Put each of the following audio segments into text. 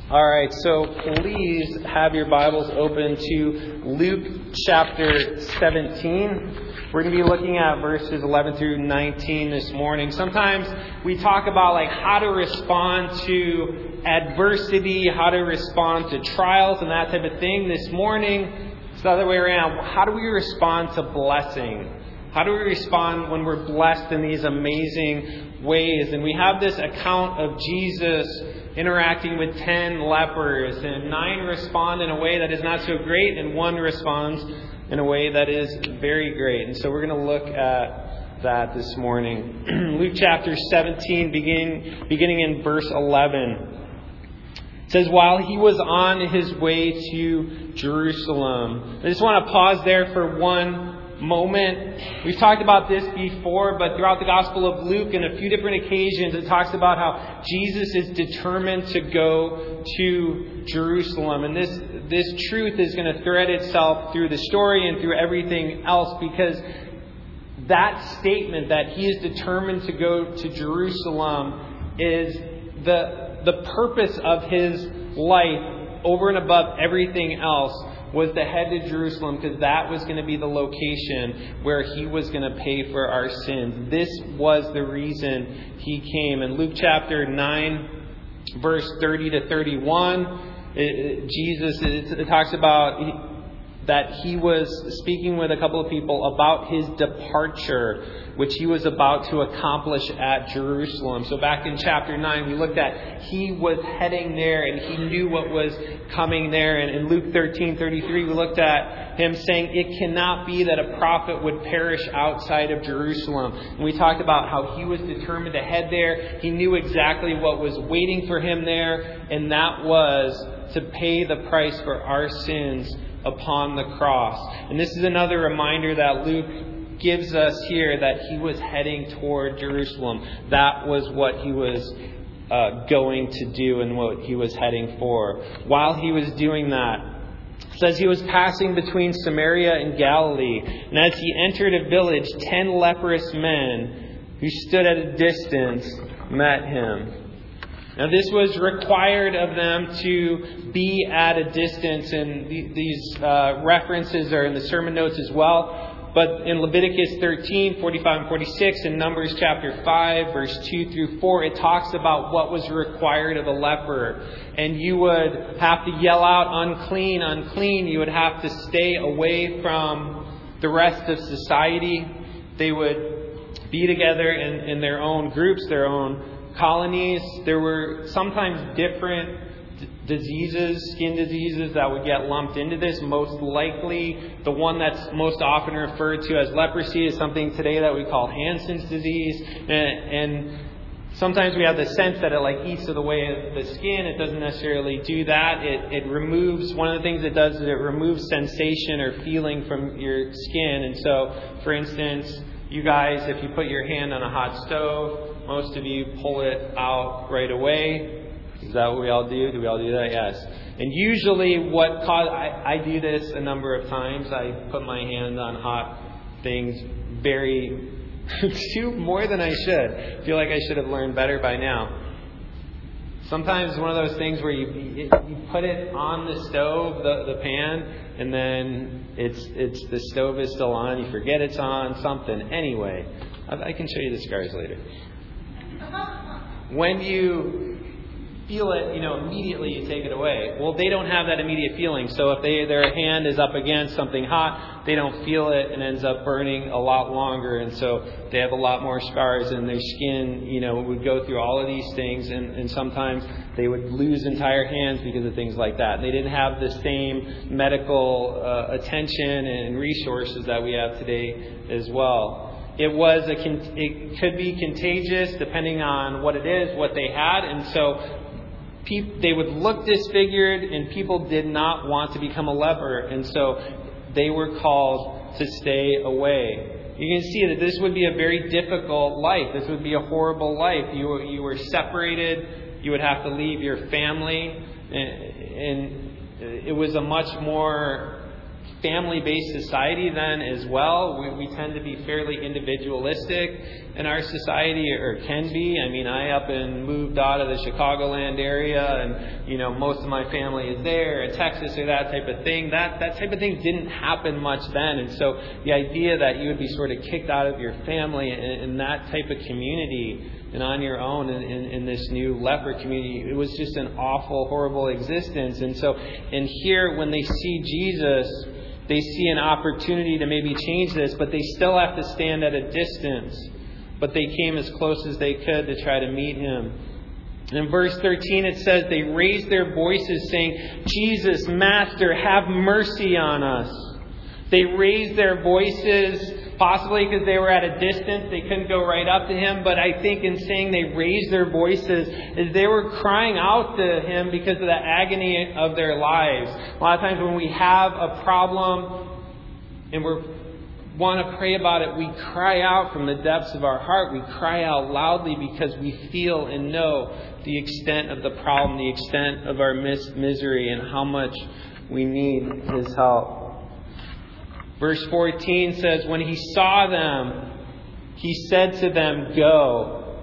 All right, so please have your Bibles open to Luke chapter 17. We're going to be looking at verses 11 through 19 this morning. Sometimes we talk about how to respond to adversity, how to respond to trials and that type of thing. This morning, it's the other way around. How do we respond to blessing? How do we respond when we're blessed in these amazing ways? And we have this account of Jesus interacting with 10 lepers, and 9 respond in a way that is not so great, and 1 responds in a way that is very great. And so we're going to look at that this morning. Luke chapter 17, beginning in verse 11. It says, while he was on his way to Jerusalem. I just want to pause there for one moment. We've talked about this before, but throughout the Gospel of Luke, in a few different occasions, it talks about how Jesus is determined to go to Jerusalem. And this truth is going to thread itself through the story and through everything else, because that statement that he is determined to go to Jerusalem is the purpose of his life over and above everything else, was to head to Jerusalem, because that was going to be the location where he was going to pay for our sins. This was the reason he came. In Luke chapter 9, verse 30 to 31, it talks about that he was speaking with a couple of people about his departure, which he was about to accomplish at Jerusalem. So back in chapter 9, we looked at he was heading there and he knew what was coming there. And in Luke 13:33, we looked at him saying it cannot be that a prophet would perish outside of Jerusalem. And we talked about how he was determined to head there. He knew exactly what was waiting for him there, and that was to pay the price for our sins upon the cross. And this is another reminder that Luke gives us here, that he was heading toward Jerusalem. That was what he was going to do and what he was heading for. While he was doing that, it says he was passing between Samaria and Galilee. And as he entered a village, 10 leprous men who stood at a distance met him. Now, this was required of them to be at a distance, and these references are in the sermon notes as well. But in Leviticus 13, 45 and 46, and Numbers chapter 5, verse 2 through 4, it talks about what was required of a leper. And you would have to yell out, unclean, unclean. You would have to stay away from the rest of society. They would be together in their own groups, their own colonies. There were sometimes different diseases, skin diseases, that would get lumped into this. Most likely, the one that's most often referred to as leprosy is something today that we call Hansen's disease. And sometimes we have the sense that it eats away the skin. It doesn't necessarily do that. It removes, one of the things it does is it removes sensation or feeling from your skin. And so, for instance, you guys, if you put your hand on a hot stove, most of you pull it out right away. Is that what we all do? Do we all do that? Yes. And usually I do this a number of times. I put my hand on hot things more than I should. I feel like I should have learned better by now. Sometimes it's one of those things where you put it on the stove, the pan, and then it's the stove is still on. You forget it's on, something. Anyway, I can show you the scars later. When you feel it, immediately you take it away. Well, they don't have that immediate feeling. So if their hand is up against something hot, they don't feel it and ends up burning a lot longer. And so they have a lot more scars, and their skin, would go through all of these things. And sometimes they would lose entire hands because of things like that. They didn't have the same medical attention and resources that we have today as well. It could be contagious depending on what it is, what they had. And so they would look disfigured, and people did not want to become a leper. And so they were called to stay away. You can see that this would be a very difficult life. This would be a horrible life. You were separated. You would have to leave your family. And it was a much more family-based society then as well. We tend to be fairly individualistic in our society, or can be. I mean, I up and moved out of the Chicagoland area, and most of my family is there, in Texas, or that type of thing. That type of thing didn't happen much then, and so the idea that you would be sort of kicked out of your family in that type of community and on your own in this new leper community, it was just an awful, horrible existence. And so, and here, when they see Jesus, they see an opportunity to maybe change this, but they still have to stand at a distance. But they came as close as they could to try to meet him. In verse 13 it says, they raised their voices saying, Jesus, Master, have mercy on us. They raised their voices, possibly because they were at a distance. They couldn't go right up to him. But I think in saying they raised their voices, is they were crying out to him because of the agony of their lives. A lot of times when we have a problem and we want to pray about it, we cry out from the depths of our heart. We cry out loudly because we feel and know the extent of the problem, the extent of our misery, and how much we need his help. Verse 14 says, when he saw them, he said to them, go.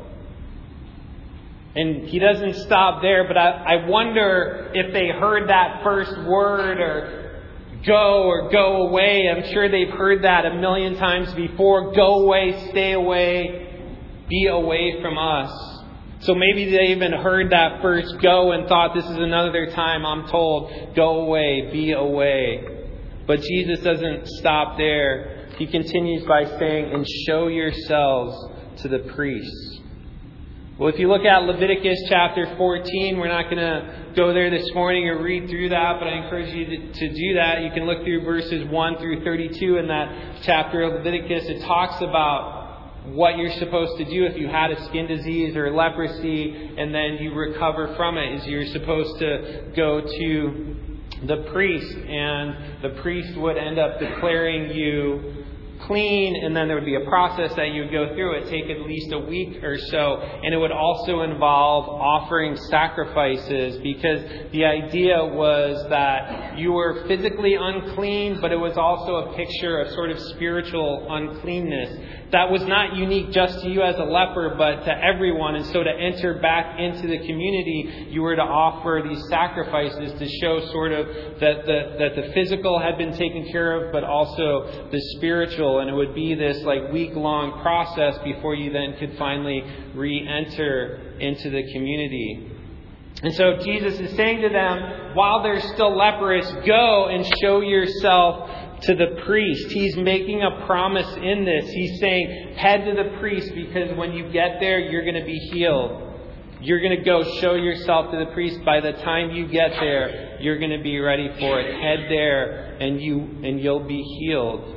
And he doesn't stop there, but I wonder if they heard that first word, or go away. I'm sure they've heard that a million times before. Go away, stay away, be away from us. So maybe they even heard that first go and thought, this is another time I'm told, go away, be away. But Jesus doesn't stop there. He continues by saying, and show yourselves to the priests. Well, if you look at Leviticus chapter 14, we're not going to go there this morning or read through that, but I encourage you to do that. You can look through verses 1 through 32 in that chapter of Leviticus. It talks about what you're supposed to do if you had a skin disease or leprosy and then you recover from it. Is you're supposed to go to the priest, and the priest would end up declaring you clean, and then there would be a process that you would go through. It would take at least a week or so, and it would also involve offering sacrifices, because the idea was that you were physically unclean, but it was also a picture of sort of spiritual uncleanness that was not unique just to you as a leper, but to everyone. And so to enter back into the community, you were to offer these sacrifices to show sort of that the physical had been taken care of, but also the spiritual. And it would be this like week-long process before you then could finally re-enter into the community. And so Jesus is saying to them, while they're still leprous, go and show yourself to the priest. He's making a promise in this. He's saying, head to the priest, because when you get there, you're going to be healed. You're going to go show yourself to the priest. By the time you get there, you're going to be ready for it. Head there and you'll be healed.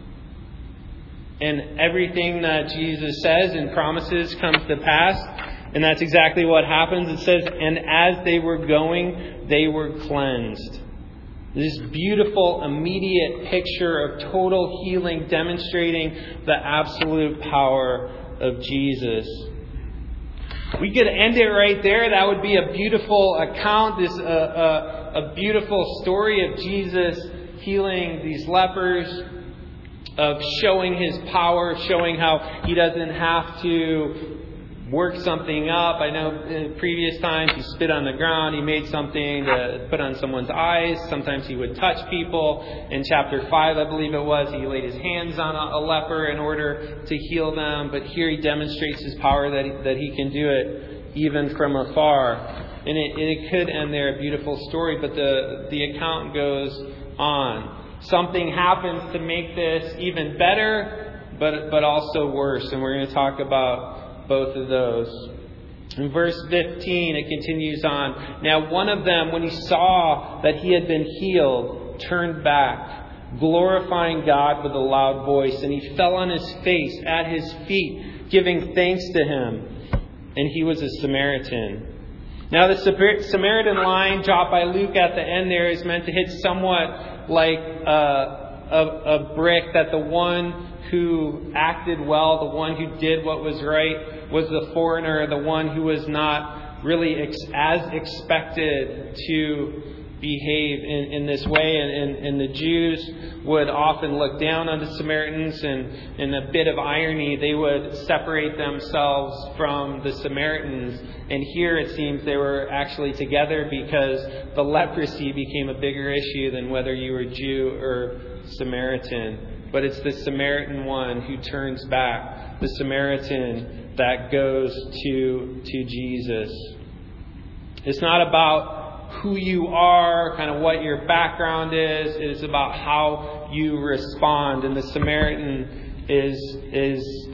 And everything that Jesus says and promises comes to pass. And that's exactly what happens. It says, and as they were going, they were cleansed. This beautiful, immediate picture of total healing, demonstrating the absolute power of Jesus. We could end it right there. That would be a beautiful account, a beautiful story of Jesus healing these lepers, of showing his power, showing how he doesn't have to work something up. I know in previous times he spit on the ground, he made something to put on someone's eyes. Sometimes he would touch people. In chapter 5, I believe it was, he laid his hands on a leper in order to heal them. But here he demonstrates his power that he can do it even from afar. And it could end there, a beautiful story, but the account goes on. Something happens to make this even better, but also worse. And we're going to talk about both of those. In verse 15, it continues on. Now one of them, when he saw that he had been healed, turned back, glorifying God with a loud voice. And he fell on his face at his feet, giving thanks to him. And he was a Samaritan. Now the Samaritan line dropped by Luke at the end there is meant to hit somewhat like a brick, that the one who acted well, the one who did what was right, was the foreigner, the one who was not really as expected to behave in this way, and the Jews would often look down on the Samaritans, and in a bit of irony, they would separate themselves from the Samaritans. And here it seems they were actually together because the leprosy became a bigger issue than whether you were Jew or Samaritan. But it's the Samaritan one who turns back, the Samaritan that goes to Jesus. It's not about who you are, kind of what your background is. It is about how you respond. And the Samaritan is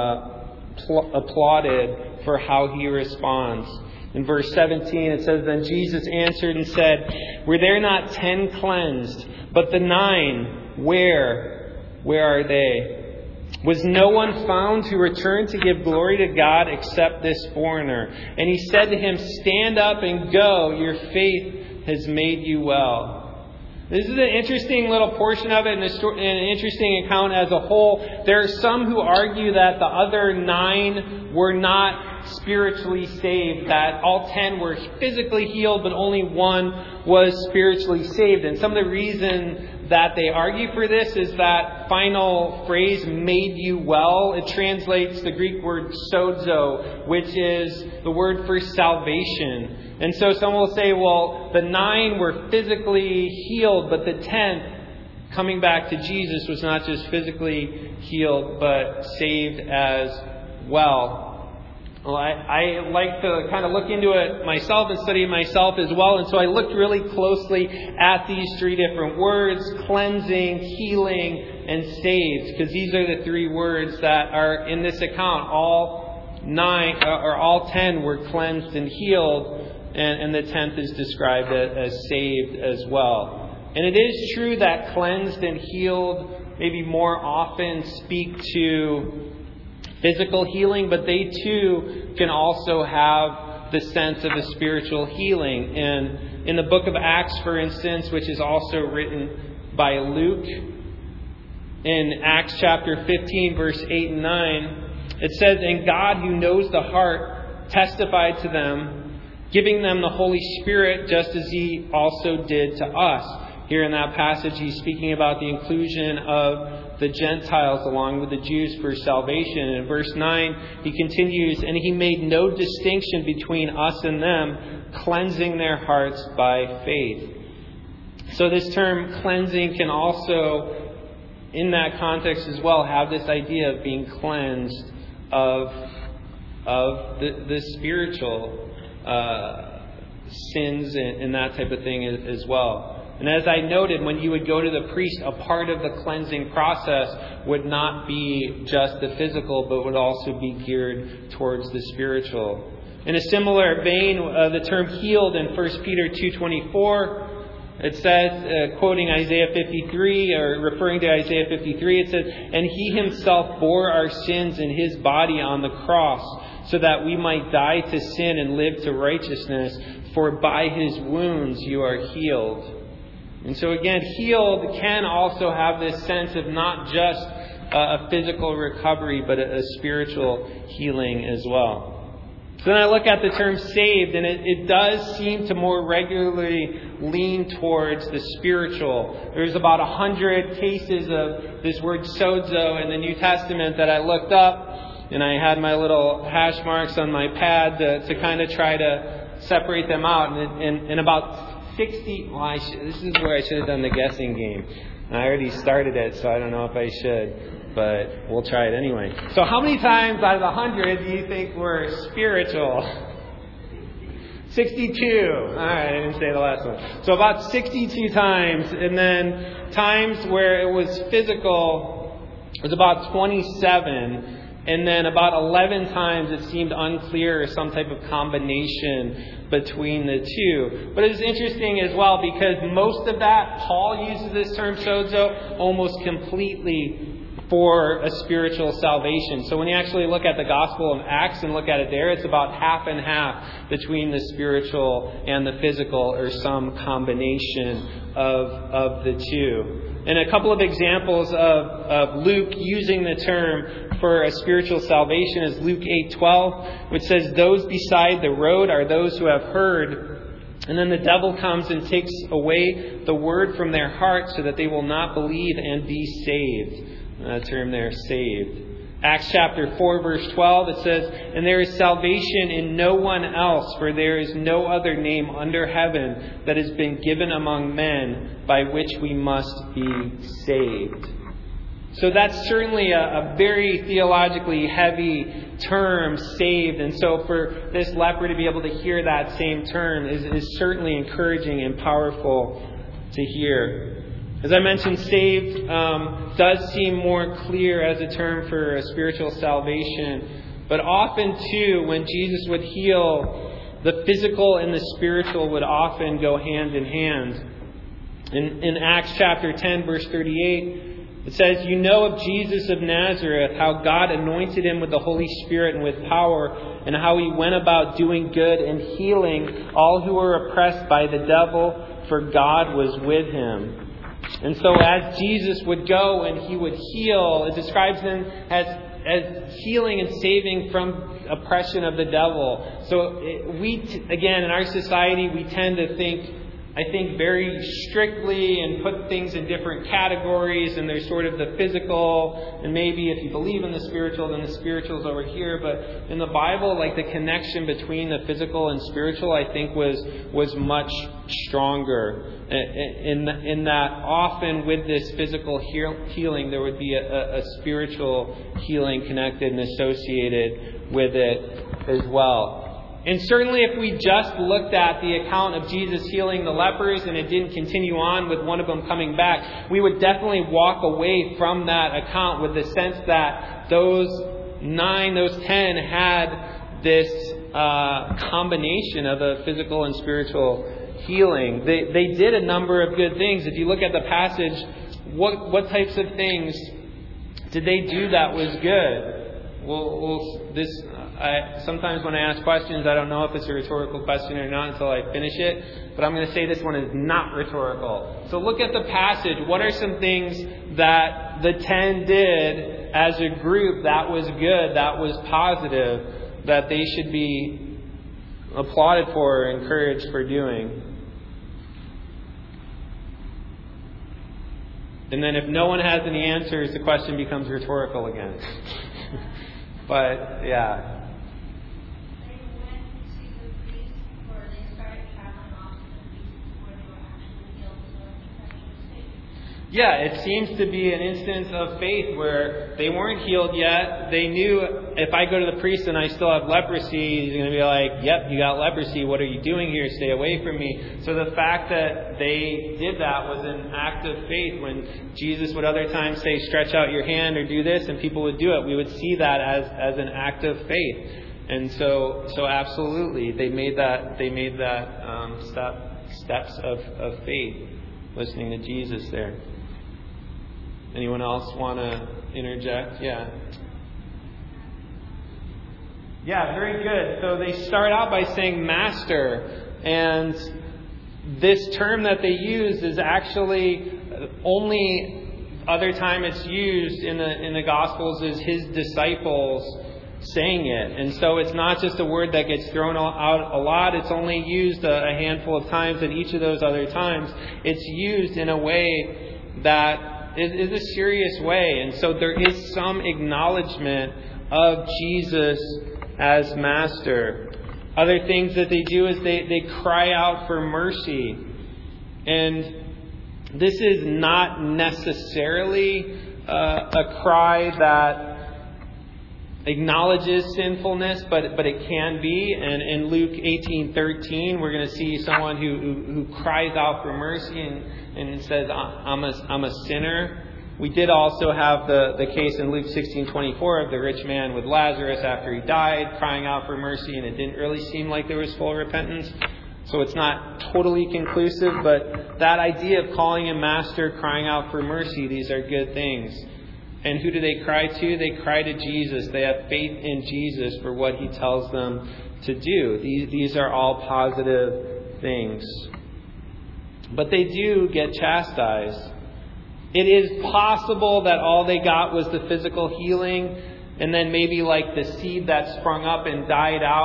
applauded for how he responds. In verse 17 it says, "Then Jesus answered and said, 'Were there not 10 cleansed? But the 9, where are they? Was no one found who returned to give glory to God except this foreigner?' And he said to him, 'Stand up and go. Your faith has made you well.'" This is an interesting little portion of it, and an interesting account as a whole. There are some who argue that the other 9 were not spiritually saved, that all 10 were physically healed, but only 1 was spiritually saved. And some of the reason that they argue for this is that final phrase, "made you well." It translates the Greek word sozo, which is the word for salvation. And so some will say, well, the 9 were physically healed, but the 10th, coming back to Jesus, was not just physically healed, but saved as well. Well, I like to kind of look into it myself and study it myself as well. And so I looked really closely at these 3 different words: cleansing, healing, and saved. Because these are the 3 words that are in this account. All 10 were cleansed and healed. And the 10th is described as saved as well. And it is true that cleansed and healed maybe more often speak to physical healing, but they too can also have the sense of a spiritual healing. And in the book of Acts, for instance, which is also written by Luke, in Acts chapter 15, verse 8 and 9, it says, "And God, who knows the heart, testified to them, giving them the Holy Spirit, just as He also did to us." Here in that passage, he's speaking about the inclusion of the Gentiles along with the Jews for salvation. And in verse 9, he continues, "And He made no distinction between us and them, cleansing their hearts by faith." So this term cleansing can also, in that context as well, have this idea of being cleansed of the spiritual sins and that type of thing as well. And as I noted, when you would go to the priest, a part of the cleansing process would not be just the physical, but would also be geared towards the spiritual. In a similar vein, the term healed in 1 Peter 2:24, it says, quoting Isaiah 53, or referring to Isaiah 53, it says, "And He Himself bore our sins in His body on the cross, so that we might die to sin and live to righteousness. For by His wounds you are healed." And so again, healed can also have this sense of not just a physical recovery, but a spiritual healing as well. So then I look at the term saved, and it does seem to more regularly lean towards the spiritual. There's about 100 cases of this word sozo in the New Testament that I looked up, and I had my little hash marks on my pad to kind of try to separate them out. And about 60... Well, this is where I should have done the guessing game. I already started it, so I don't know if I should. But we'll try it anyway. So how many times out of 100 do you think were spiritual? 62. All right, I didn't say the last one. So about 62 times. And then times where it was physical was about 27. And then about 11 times it seemed unclear, some type of combination between the two. But it's interesting as well, because most of that, Paul uses this term sozo almost completely for a spiritual salvation. So when you actually look at the Gospel of Acts and look at it there, it's about half and half between the spiritual and the physical, or some combination of the two. And a couple of examples of Luke using the term for a spiritual salvation is Luke 8:12, which says, "Those beside the road are those who have heard And then the devil comes and takes away the word from their heart so that they will not believe and be saved. That term there, saved. Acts chapter 4, verse 12, it says, "And there is salvation in no one else, for there is no other name under heaven that has been given among men by which we must be saved." So that's certainly a very theologically heavy term, saved. And so for this leper to be able to hear that same term is certainly encouraging and powerful to hear. As I mentioned, saved does seem more clear as a term for a spiritual salvation. But often, too, when Jesus would heal, the physical and the spiritual would often go hand in hand. In Acts chapter 10, verse 38, it says, "You know of Jesus of Nazareth, how God anointed him with the Holy Spirit and with power, and how he went about doing good and healing all who were oppressed by the devil, for God was with him." And so as Jesus would go and he would heal, it describes him as healing and saving from oppression of the devil. So again, in our society, we tend to think, I think, very strictly and put things in different categories. And there's sort of the physical, and maybe if you believe in the spiritual, then the spiritual's over here. But in the Bible, like, the connection between the physical and spiritual, I think, was much stronger. In that often with this physical healing, there would be a spiritual healing connected and associated with it as well. And certainly if we just looked at the account of Jesus healing the lepers and it didn't continue on with one of them coming back, we would definitely walk away from that account with the sense that those 10 had this combination of a physical and spiritual healing. They did a number of good things. If you look at the passage, what types of things did they do that was good? Sometimes when I ask questions, I don't know if it's a rhetorical question or not until I finish it. But I'm going to say this one is not rhetorical. So look at the passage. What are some things that the 10 did as a group that was good, that was positive, that they should be applauded for or encouraged for doing? And then if no one has any answers, the question becomes rhetorical again. But, yeah. Yeah, it seems to be an instance of faith where they weren't healed yet. They knew, if I go to the priest and I still have leprosy, he's going to be like, "Yep, you got leprosy. What are you doing here? Stay away from me." So the fact that they did that was an act of faith. When Jesus would other times say, "Stretch out your hand," or "Do this," and people would do it, we would see that as an act of faith. And so absolutely, they made that steps of faith, listening to Jesus there. Anyone else want to interject? Yeah. Yeah, very good. So they start out by saying Master. And this term that they use is actually only other time it's used in the Gospels is his disciples saying it. And so it's not just a word that gets thrown out a lot. It's only used a handful of times. And each of those other times, it's used in a way that is a serious way. And so there is some acknowledgement of Jesus as Master. Other things that they do is they cry out for mercy. And this is not necessarily a cry that acknowledges sinfulness, but it can be. And in Luke 18:13, we're going to see someone who cries out for mercy and says, I'm a sinner. We did also have the case in Luke 16:24 of the rich man with Lazarus after he died, crying out for mercy, and it didn't really seem like there was full repentance. So it's not totally conclusive, but that idea of calling him Master, crying out for mercy, these are good things. And who do they cry to? They cry to Jesus. They have faith in Jesus for what he tells them to do. These are all positive things. But they do get chastised. It is possible that all they got was the physical healing, and then maybe like the seed that sprung up and died out,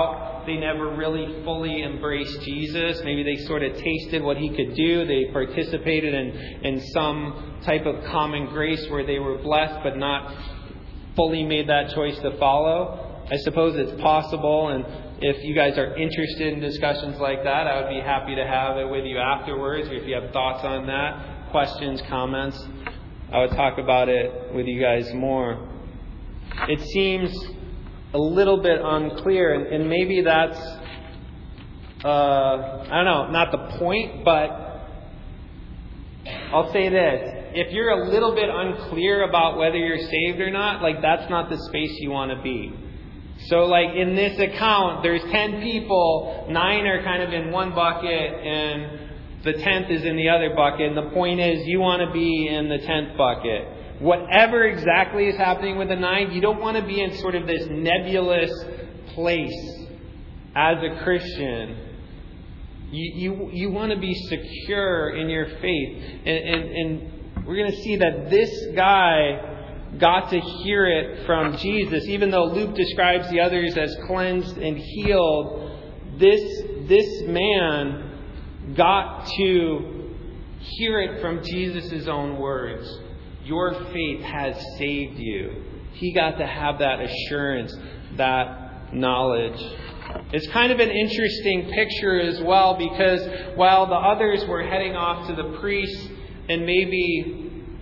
they never really fully embraced Jesus. Maybe they sort of tasted what he could do. They participated in some type of common grace where they were blessed but not fully made that choice to follow. I suppose it's possible, and if you guys are interested in discussions like that, I would be happy to have it with you afterwards. Or if you have thoughts on that, questions, comments, I would talk about it with you guys more. It seems a little bit unclear, and maybe that's, I don't know, not the point, but I'll say this. If you're a little bit unclear about whether you're saved or not, that's not the space you want to be. So in this account, there's 10 people, 9 are kind of in one bucket, and the 10th is in the other bucket. And the point is, you want to be in the 10th bucket. Whatever exactly is happening with the 9, you don't want to be in sort of this nebulous place as a Christian. You want to be secure in your faith. And we're going to see that this guy got to hear it from Jesus. Even though Luke describes the others as cleansed and healed, this man got to hear it from Jesus' own words. Your faith has saved you. He got to have that assurance, that knowledge. It's kind of an interesting picture as well, because while the others were heading off to the priest and maybe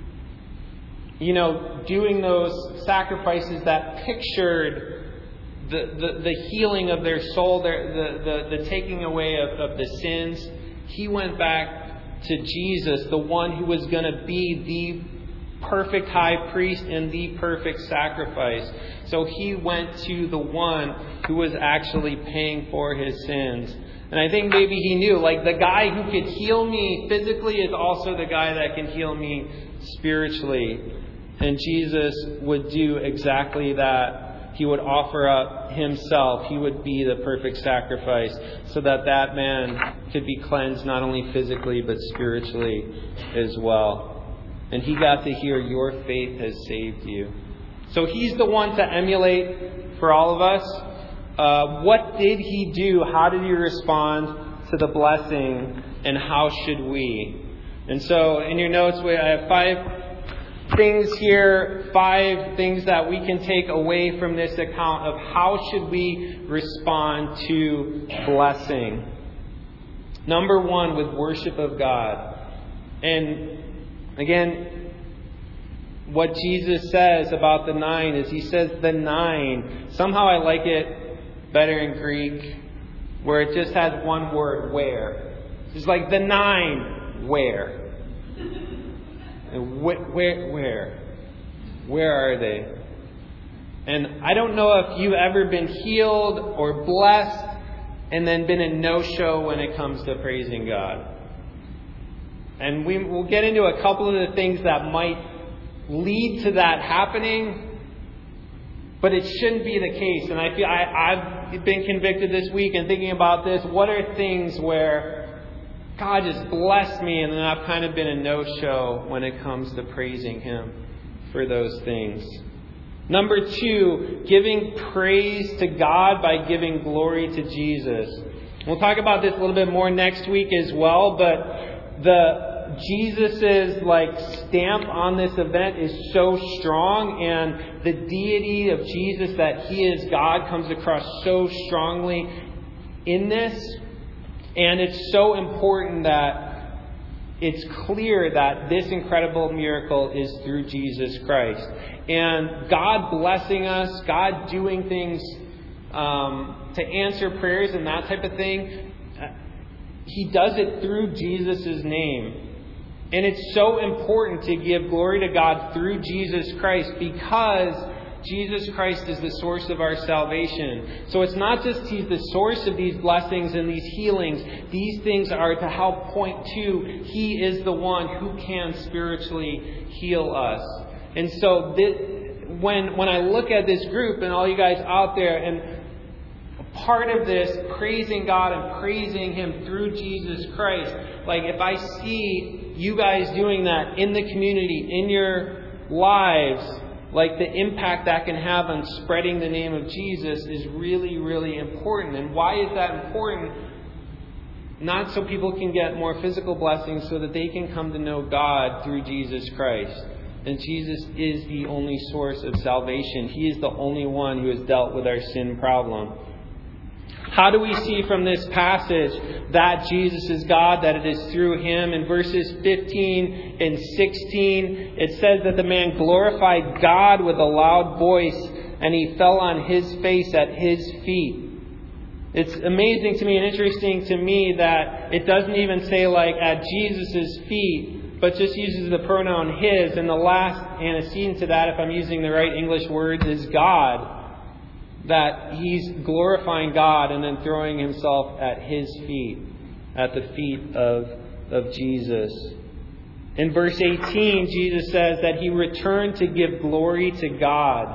doing those sacrifices that pictured the healing of their soul, the taking away of the sins, he went back to Jesus, the one who was going to be the perfect high priest and the perfect sacrifice. So he went to the one who was actually paying for his sins. And I think maybe he knew, the guy who could heal me physically is also the guy that can heal me spiritually. And Jesus would do exactly that. He would offer up himself. He would be the perfect sacrifice so that that man could be cleansed not only physically but spiritually as well. And he got to hear, your faith has saved you. So he's the one to emulate for all of us. What did he do? How did he respond to the blessing? And how should we? And so in your notes, I have 5 things here, 5 things that we can take away from this account of how should we respond to blessing. Number 1, with worship of God. And again, what Jesus says about the 9 is he says the 9. Somehow I like it better in Greek, where it just has one word, where. It's like the 9, where. And where are they? And I don't know if you've ever been healed or blessed and then been a no-show when it comes to praising God. And we'll get into a couple of the things that might lead to that happening, but it shouldn't be the case. And I feel I've been convicted this week and thinking about this. What are things where God just blessed me, and then I've kind of been a no-show when it comes to praising Him for those things. Number 2, giving praise to God by giving glory to Jesus. We'll talk about this a little bit more next week as well, but Jesus's stamp on this event is so strong, and the deity of Jesus, that He is God, comes across so strongly in this. And it's so important that it's clear that this incredible miracle is through Jesus Christ. And God blessing us, God doing things to answer prayers and that type of thing, He does it through Jesus' name. And it's so important to give glory to God through Jesus Christ, because Jesus Christ is the source of our salvation. So it's not just He's the source of these blessings and these healings. These things are to help point to He is the one who can spiritually heal us. And so when I look at this group and all you guys out there, and part of this praising God and praising Him through Jesus Christ, if I see you guys doing that in the community, in your lives, like the impact that can have on spreading the name of Jesus is really, really important. And why is that important? Not so people can get more physical blessings, so that they can come to know God through Jesus Christ. And Jesus is the only source of salvation. He is the only one who has dealt with our sin problem. How do we see from this passage that Jesus is God, that it is through Him? In verses 15 and 16, it says that the man glorified God with a loud voice, and he fell on his face at His feet. It's amazing to me and interesting to me that it doesn't even say like at Jesus' feet, but just uses the pronoun His. And the last antecedent to that, if I'm using the right English words, is God. That He's glorifying God and then throwing Himself at His feet, at the feet of Jesus. In verse 18, Jesus says that He returned to give glory to God.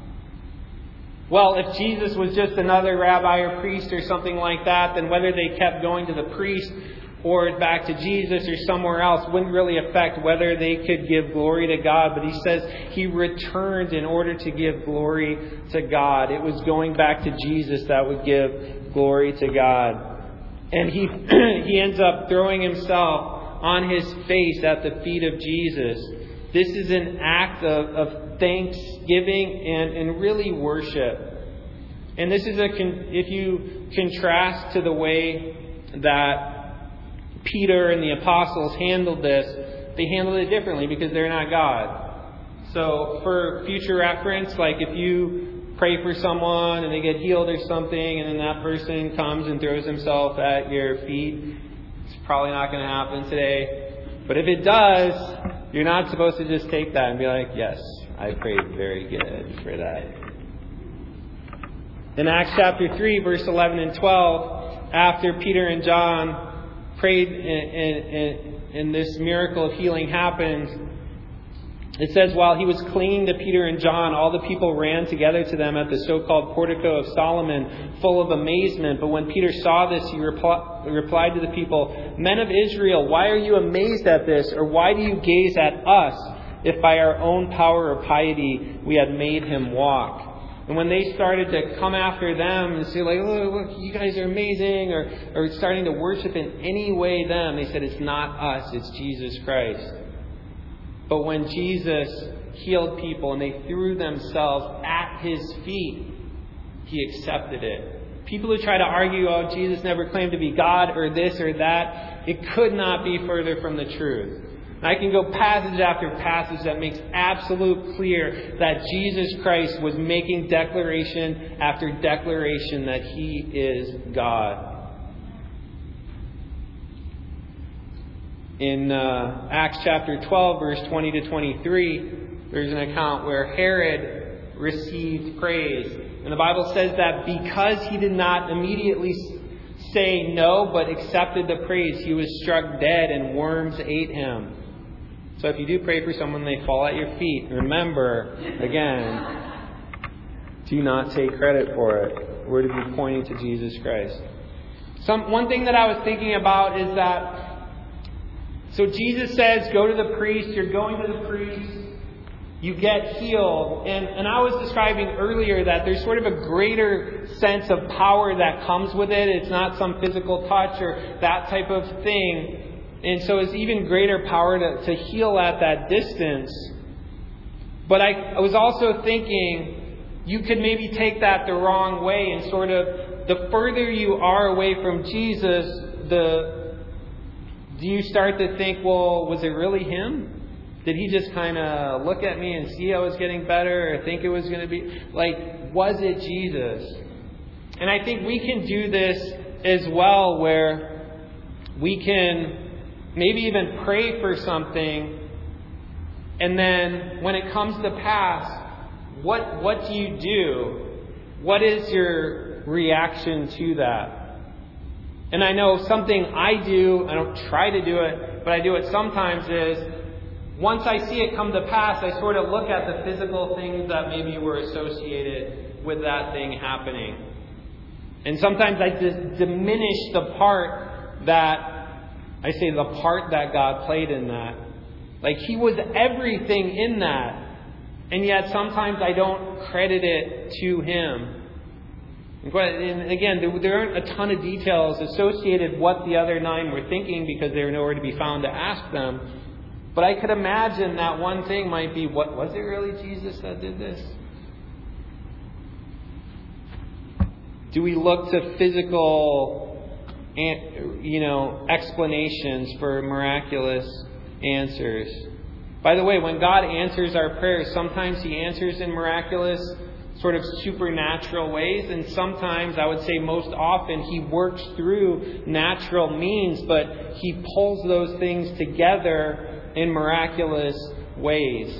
Well, if Jesus was just another rabbi or priest or something like that, then whether they kept going to the priest or back to Jesus or somewhere else wouldn't really affect whether they could give glory to God. But He says He returned in order to give glory to God. It was going back to Jesus that would give glory to God. And he ends up throwing Himself on His face at the feet of Jesus. This is an act of thanksgiving and really worship. And this is if you contrast to the way that Peter and the apostles handled this, they handled it differently because they're not God. So for future reference, like if you pray for someone and they get healed or something, and then that person comes and throws himself at your feet, it's probably not going to happen today. But if it does, you're not supposed to just take that and be like, yes, I prayed very good for that. In Acts chapter 3, verse 11 and 12, after Peter and John prayed and this miracle of healing happened, it says, while He was clinging to Peter and John, all the people ran together to them at the so-called portico of Solomon, full of amazement. But when Peter saw this, he replied to the people, "Men of Israel, why are you amazed at this? Or why do you gaze at us, if by our own power or piety we had made Him walk?" And when they started to come after them and say, like, "Oh, look, you guys are amazing," or starting to worship in any way them, they said, "It's not us, it's Jesus Christ." But when Jesus healed people and they threw themselves at His feet, He accepted it. People who try to argue, oh, Jesus never claimed to be God or this or that, it could not be further from the truth. And I can go passage after passage that makes absolute clear that Jesus Christ was making declaration after declaration that He is God. In Acts chapter 12, verse 20 to 23, there's an account where Herod received praise. And the Bible says that because he did not immediately say no, but accepted the praise, he was struck dead and worms ate him. So if you do pray for someone and they fall at your feet, remember, again, do not take credit for it. We're to be pointing to Jesus Christ. One thing that I was thinking about is that, so Jesus says, go to the priest, you're going to the priest, you get healed. And I was describing earlier that there's sort of a greater sense of power that comes with it. It's not some physical touch or that type of thing. And so it's even greater power to heal at that distance. But I was also thinking you could maybe take that the wrong way and sort of the further you are away from Jesus, do you start to think, well, was it really Him? Did He just kind of look at me and see I was getting better or think it was going to be? Like, was it Jesus? And I think we can do this as well, where we can maybe even pray for something, and then when it comes to pass, what do you do? What is your reaction to that? And I know something I do, I don't try to do it, but I do it sometimes, is once I see it come to pass, I sort of look at the physical things that maybe were associated with that thing happening. And sometimes I just diminish the part that God played in that. Like He was everything in that. And yet sometimes I don't credit it to Him. And again, there aren't a ton of details associated with what the other 9 were thinking because they were nowhere to be found to ask them. But I could imagine that one thing might be, what was it really Jesus that did this? Do we look to physical, explanations for miraculous answers? By the way, when God answers our prayers, sometimes He answers in miraculous, sort of supernatural ways, and sometimes, I would say most often, He works through natural means, but He pulls those things together in miraculous ways.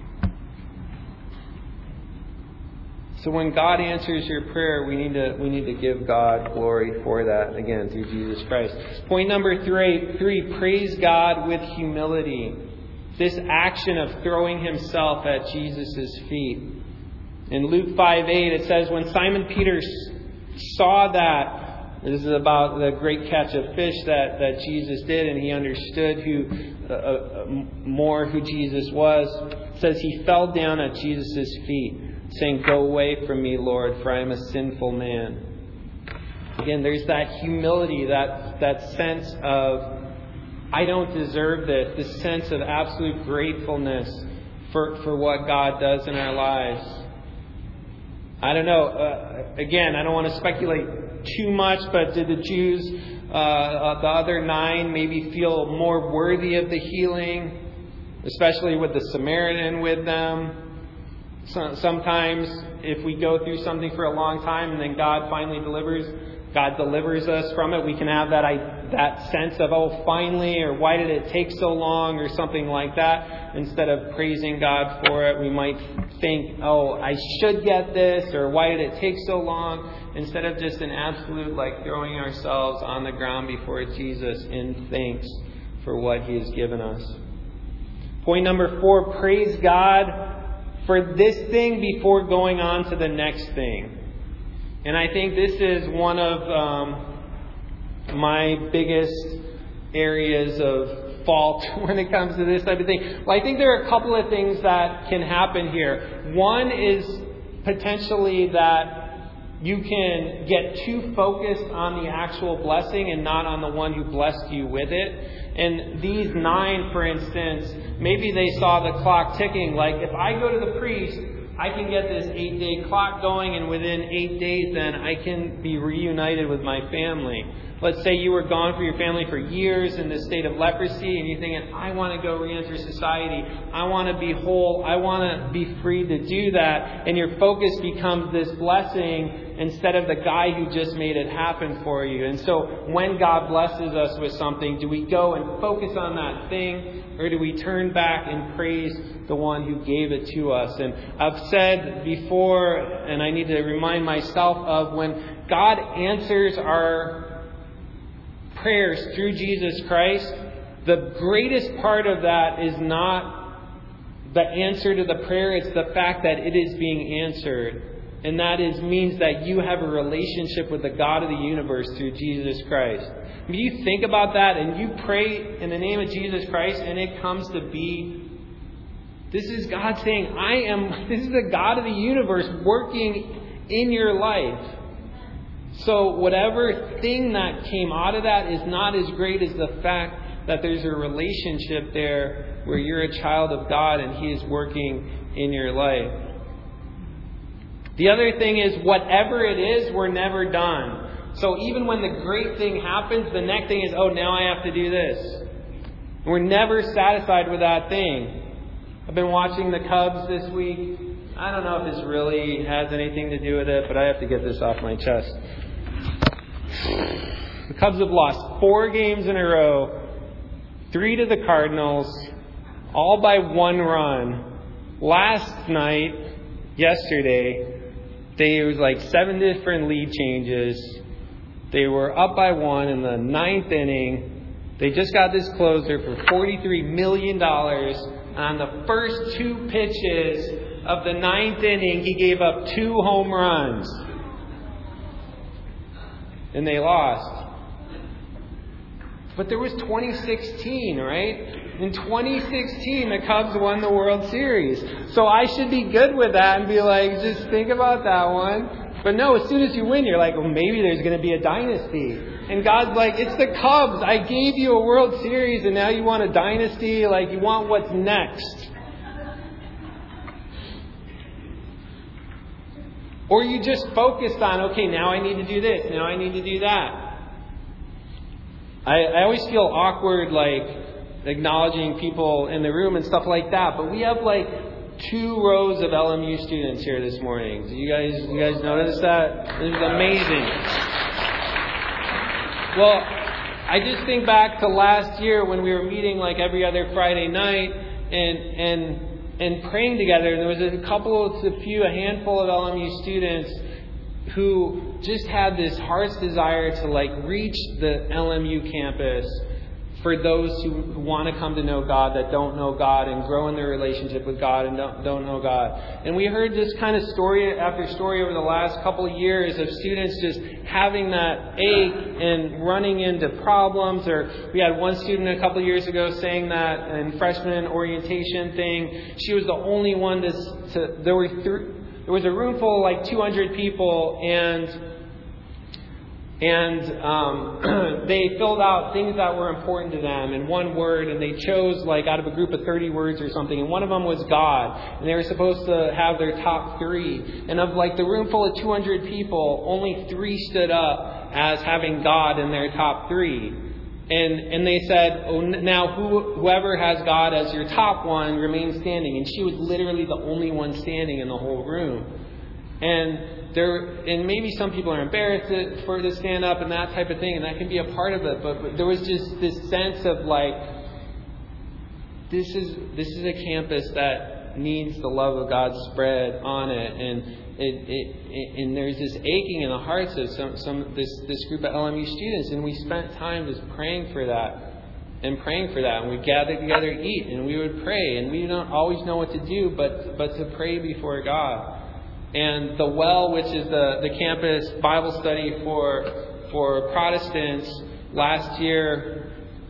So when God answers your prayer, we need to give God glory for that, again, through Jesus Christ. Point number 3, praise God with humility. This action of throwing himself at Jesus' feet. In Luke 5:8, it says, when Simon Peter saw that, this is about the great catch of fish that Jesus did, and he understood who Jesus was. It says he fell down at Jesus' feet, saying, "Go away from me, Lord, for I am a sinful man." Again, there's that humility, that sense of, I don't deserve this, this sense of absolute gratefulness for what God does in our lives. I don't know. Again, I don't want to speculate too much, but did the Jews, the other 9, maybe feel more worthy of the healing, especially with the Samaritan with them? Sometimes, if we go through something for a long time and then God finally delivers us from it, we can have that sense of, oh, finally, or why did it take so long, or something like that. Instead of praising God for it, we might think, oh, I should get this, or why did it take so long? Instead of just an absolute, throwing ourselves on the ground before Jesus in thanks for what He has given us. Point number 4, praise God for this thing before going on to the next thing. And I think this is one of my biggest areas of fault when it comes to this type of thing. Well, I think there are a couple of things that can happen here. One is potentially that you can get too focused on the actual blessing and not on the one who blessed you with it. And these 9, for instance, maybe they saw the clock ticking. If I go to the priest, I can get this 8-day clock going, and within 8 days then I can be reunited with my family. Let's say you were gone from your family for years in the state of leprosy, and you're thinking, I want to go re-enter society. I want to be whole. I want to be free to do that. And your focus becomes this blessing instead of the guy who just made it happen for you. And so when God blesses us with something, do we go and focus on that thing, or do we turn back and praise the one who gave it to us? And I've said before, and I need to remind myself of, when God answers our prayers through Jesus Christ, the greatest part of that is not the answer to the prayer, it's the fact that it is being answered. And that means that you have a relationship with the God of the universe through Jesus Christ. When you think about that and you pray in the name of Jesus Christ and it comes to be, this is God saying, this is the God of the universe working in your life. So whatever thing that came out of that is not as great as the fact that there's a relationship there where you're a child of God and He is working in your life. The other thing is, whatever it is, we're never done. So even when the great thing happens, the next thing is, oh, now I have to do this. We're never satisfied with that thing. I've been watching the Cubs this week. I don't know if this really has anything to do with it, but I have to get this off my chest. The Cubs have lost 4 games in a row, 3 to the Cardinals, all by 1 run. Yesterday, there was 7 different lead changes. They were up by 1 in the 9th inning. They just got this closer for $43 million. On the first 2 pitches of the 9th inning, he gave up 2 home runs. And they lost. But there was 2016, right? In 2016, the Cubs won the World Series. So I should be good with that and be like, just think about that one. But no, as soon as you win, you're like, well, maybe there's going to be a dynasty. And God's like, it's the Cubs. I gave you a World Series and now you want a dynasty? Like, you want what's next. Or you just focused on, okay, now I need to do this. Now I need to do that. I always feel awkward, like, acknowledging people in the room and stuff like that. But we have, like, 2 rows of LMU students here this morning. Do you guys notice that? It was amazing. Well, I just think back to last year when we were meeting, like, every other Friday night and praying together. And there was a handful of LMU students who just had this heart's desire to, like, reach the LMU campus for those who want to come to know God, that don't know God, and grow in their relationship with God and don't know God. And we heard this kind of story after story over the last couple of years of students just having that ache and running into problems. Or we had one student a couple of years ago saying that in freshman orientation thing, she was the only one there was a room full of like 200 people, and they filled out things that were important to them in one word, and they chose like out of a group of 30 words or something, and one of them was God, and they were supposed to have their top 3. And of like the room full of 200 people, only 3 stood up as having God in their top 3. And they said, oh, now whoever has God as your top one remains standing. And she was literally the only one standing in the whole room. And maybe some people are embarrassed to stand up and that type of thing, and that can be a part of it. But there was just this sense of like, this is a campus that needs the love of God spread on it, and there's this aching in the hearts of this group of LMU students, and we spent time just praying for that. And we'd gather together to eat, and we would pray, and we don't always know what to do, but to pray before God. And the Well, which is the campus Bible study for Protestants, last year,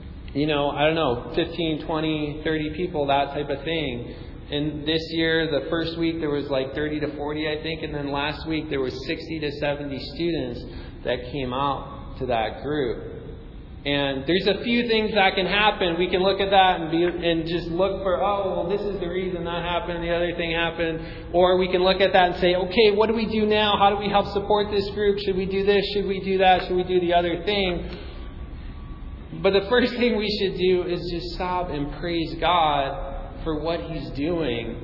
15, 20, 30 people, that type of thing. And this year, the first week, there was like 30 to 40, I think. And then last week, there was 60 to 70 students that came out to that group. And there's a few things that can happen. We can look at that and just look for, this is the reason that happened, the other thing happened. Or we can look at that and say, okay, what do we do now? How do we help support this group? Should we do this? Should we do that? Should we do the other thing? But the first thing we should do is just stop and praise God for what He's doing.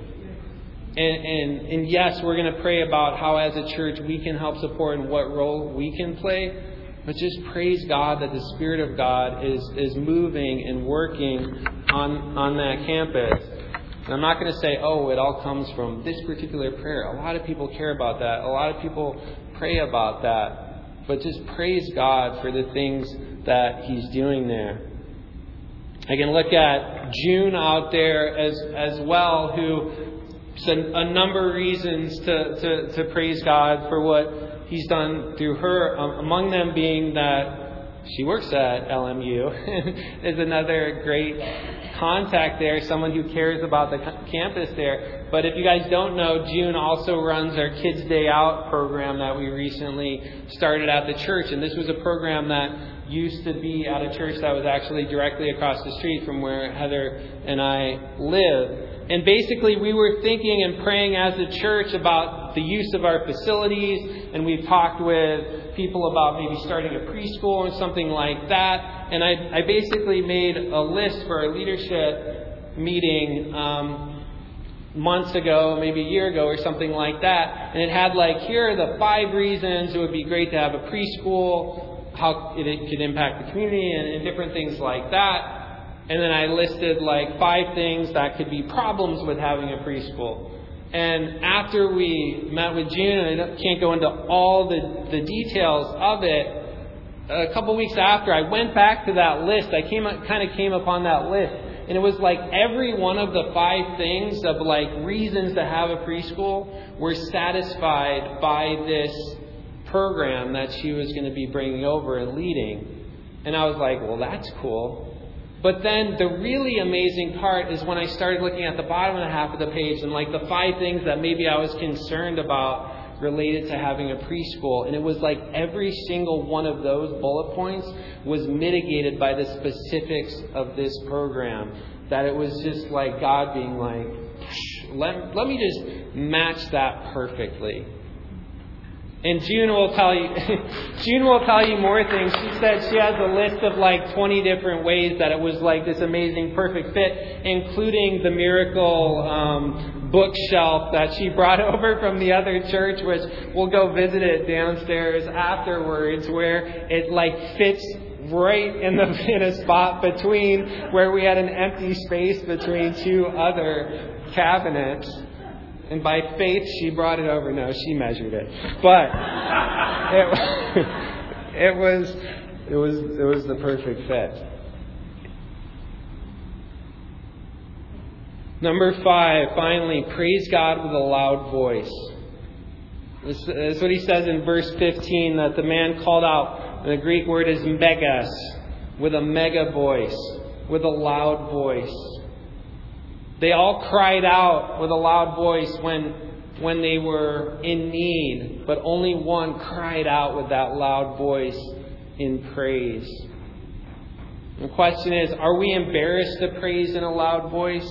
And yes, we're going to pray about how as a church we can help support and what role we can play. But just praise God that the Spirit of God is moving and working on that campus. And I'm not going to say, it all comes from this particular prayer. A lot of people care about that. A lot of people pray about that. But just praise God for the things that He's doing there. I can look at June out there as well, who said a number of reasons to praise God for what He's done through her, among them being that she works at LMU. Is another great contact there, someone who cares about the campus there. But if you guys don't know, June also runs our Kids Day Out program that we recently started at the church. And this was a program that used to be at a church that was actually directly across the street from where Heather and I live. And basically, we were thinking and praying as a church about the use of our facilities. And we've talked with people about maybe starting a preschool or something like that. And I basically made a list for our leadership meeting months ago, maybe a year ago or something like that. And it had here are the 5 reasons it would be great to have a preschool, how it could impact the community, and different things like that. And then I listed 5 things that could be problems with having a preschool. And after we met with June, and I can't go into all the details of it, a couple weeks after, I went back to that list. I came upon that list. And it was every one of the 5 things of reasons to have a preschool were satisfied by this program that she was going to be bringing over and leading. And I was like, well, that's cool. But then the really amazing part is when I started looking at the bottom of the half of the page and like the 5 things that maybe I was concerned about related to having a preschool. And it was like every single one of those bullet points was mitigated by the specifics of this program. That it was just like God being like, let me just match that perfectly. And June will tell you more things. She said she has a list of like 20 different ways that it was like this amazing perfect fit, including the miracle bookshelf that she brought over from the other church, which we'll go visit it downstairs afterwards, where it like fits right in a spot between where we had an empty space between 2 other cabinets. And by faith, she brought it over. No, she measured it. But it was the perfect fit. Number 5, finally, praise God with a loud voice. This is what he says in verse 15, that the man called out, and the Greek word is megas, with a mega voice, with a loud voice. They all cried out with a loud voice when they were in need, but only one cried out with that loud voice in praise. The question is, are we embarrassed to praise in a loud voice?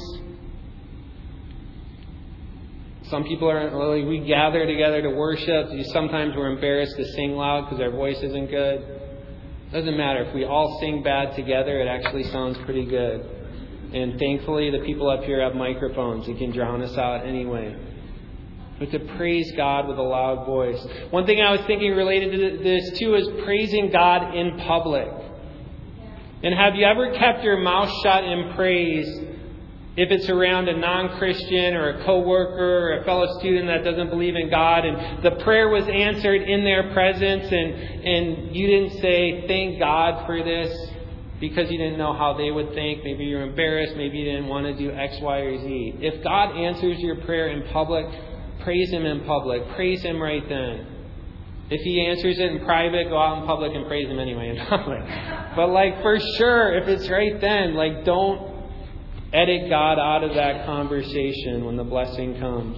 Some people are, we gather together to worship. Sometimes we're embarrassed to sing loud because our voice isn't good. Doesn't matter. If we all sing bad together, it actually sounds pretty good. And thankfully, the people up here have microphones and can drown us out anyway. But to praise God with a loud voice. One thing I was thinking related to this too is praising God in public. And have you ever kept your mouth shut in praise if it's around a non-Christian or a coworker or a fellow student that doesn't believe in God, and the prayer was answered in their presence, and you didn't say, thank God for this, because you didn't know how they would think. Maybe you're embarrassed. Maybe you didn't want to do X, Y, or Z. If God answers your prayer in public, praise Him in public. Praise Him right then. If He answers it in private, go out in public and praise Him anyway in public. But for sure, if it's right then, don't edit God out of that conversation when the blessing comes.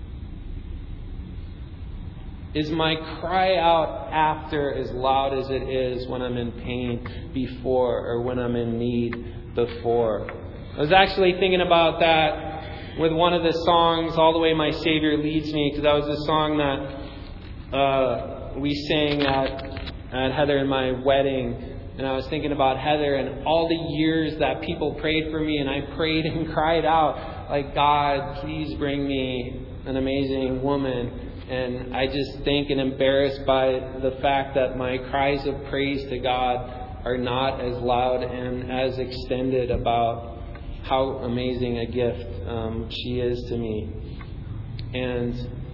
Is my cry out after as loud as it is when I'm in pain before, or when I'm in need before? I was actually thinking about that with one of the songs, All the Way My Savior Leads Me, because that was the song that we sang at Heather and my wedding. And I was thinking about Heather and all the years that people prayed for me, and I prayed and cried out, God, please bring me an amazing woman. And I just think and embarrassed by the fact that my cries of praise to God are not as loud and as extended about how amazing a gift she is to me. And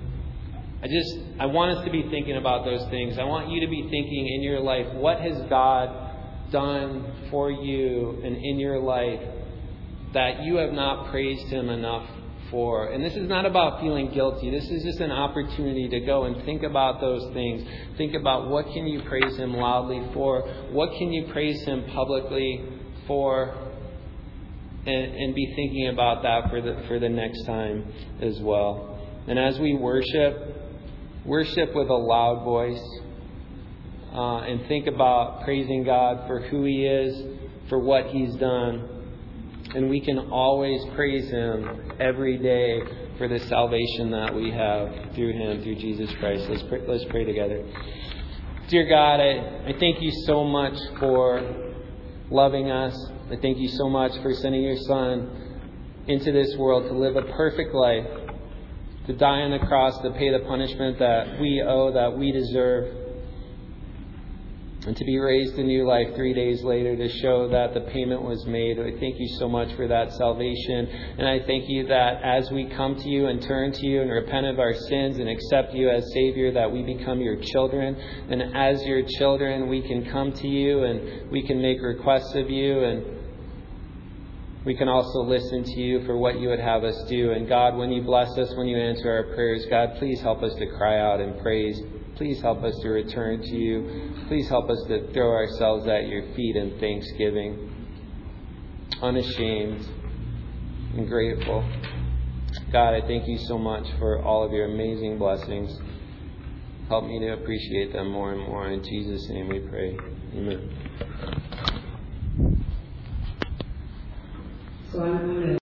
I want us to be thinking about those things. I want you to be thinking in your life, what has God done for you and in your life that you have not praised Him enough for? And this is not about feeling guilty. This is just an opportunity to go and think about those things. Think about, what can you praise Him loudly for? What can you praise Him publicly for? And be thinking about that for the next time as well. And as we worship with a loud voice, and think about praising God for who He is, for what He's done. And we can always praise Him every day for the salvation that we have through Him, through Jesus Christ. Let's pray together. Dear God, I thank You so much for loving us. I thank You so much for sending Your Son into this world to live a perfect life, to die on the cross, to pay the punishment that we owe, that we deserve, and to be raised to new life 3 days later to show that the payment was made. I thank You so much for that salvation. And I thank You that as we come to You and turn to You and repent of our sins and accept You as Savior, that we become Your children. And as Your children, we can come to You and we can make requests of You. we can also listen to you for what you would have us do. And God, when you bless us, when you answer our prayers, God, please help us to cry out in praise. Please help us to return to you. Please help us to throw ourselves at your feet in thanksgiving, unashamed and grateful. God, I thank you so much for all of your amazing blessings. Help me to appreciate them more and more. In Jesus' name we pray. Amen. So I'm going to